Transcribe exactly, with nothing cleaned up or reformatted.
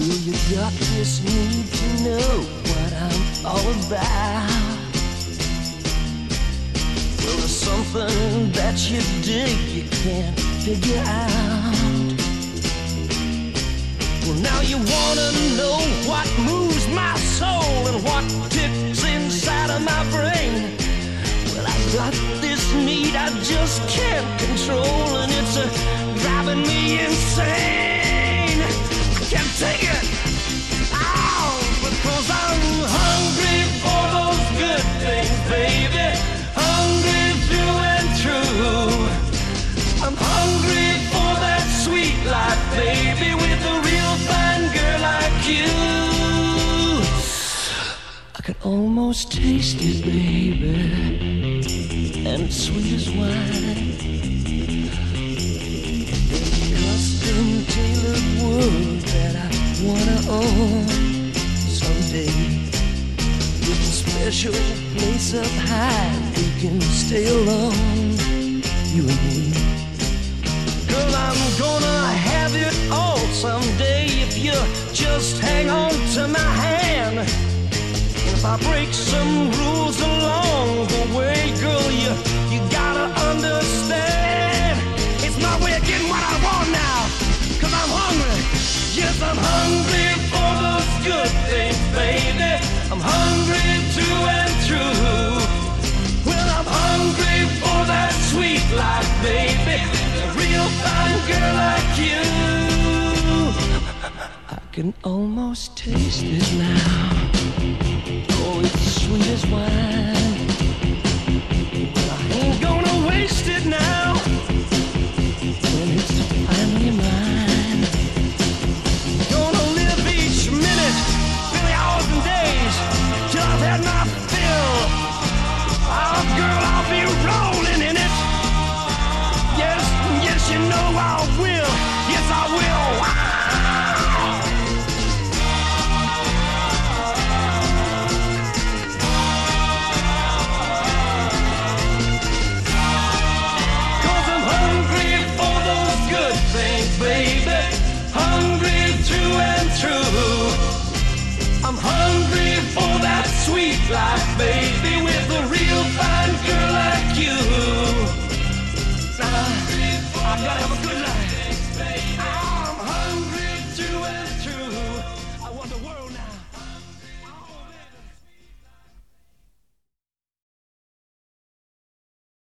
Well, you got this need to know what I'm all about. Well, there's something that you dig you can't figure out. Well, now you wanna know what moves my soul and what ticks inside of my brain. Well, I got this need I just can't control, and it's uh, driving me insane. I can't take it, ow, because I'm hungry for those good things, baby. Hungry through and through. I'm hungry for that sweet life, baby, with a real fine girl like you. I can almost taste it, baby, and it's sweet as wine. Custom-tailored world that I wanna own someday, with a special place up high we can stay alone, you and me. Girl, I'm gonna have it all someday if you just hang on to my hand. And if I break some rules along the way, girl, you, you gotta understand. It's my way of getting what I want now, cause I'm hungry. Yes, I'm hungry for those good things, baby. I'm hungry through and through. Well, I'm hungry for that sweet life, baby. A real fine girl like you. I can almost taste it now. Oh, it's sweet as wine. Well, I ain't gonna waste it now when it's finally mine. Gonna live each minute, really hours and days, till I've had my fill. Oh, girl, I'll be rolling in it. Yes, yes, you know I will. Yes, I will. Wow. Cause I'm hungry for those good things, baby. Hungry through and through. I'm hungry for that sweet life, baby.